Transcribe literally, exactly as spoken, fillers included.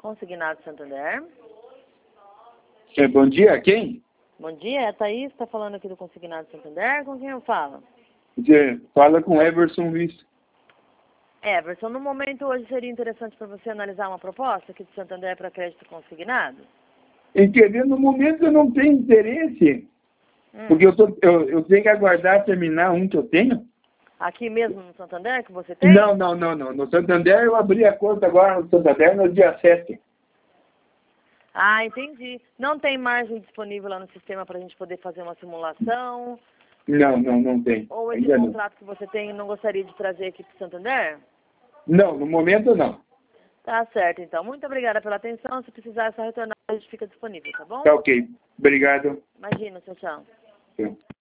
Consignado Santander. É, bom dia, quem? Bom dia, é a Thaís, está falando aqui do Consignado Santander. Com quem eu falo? Você fala com Everson Luiz. Everson, no momento hoje seria interessante para você analisar uma proposta aqui do Santander para crédito consignado? Entendeu? No momento eu não tenho interesse, Hum. porque eu, tô, eu, eu tenho que aguardar terminar um que eu tenho. Aqui mesmo no Santander que você tem? Não, não, não, não. No Santander eu abri a conta agora no Santander no dia sete. Ah, entendi. Não tem margem disponível lá no sistema para a gente poder fazer uma simulação? Não, não, não tem. Ou esse Ainda contrato que você tem não gostaria de trazer aqui para o Santander? Não, no momento não. Tá certo, então. Muito obrigada pela atenção. Se precisar, é só retornar, a gente fica disponível, tá bom? Tá ok. Obrigado. Imagina, tchau, tchau. Tchau.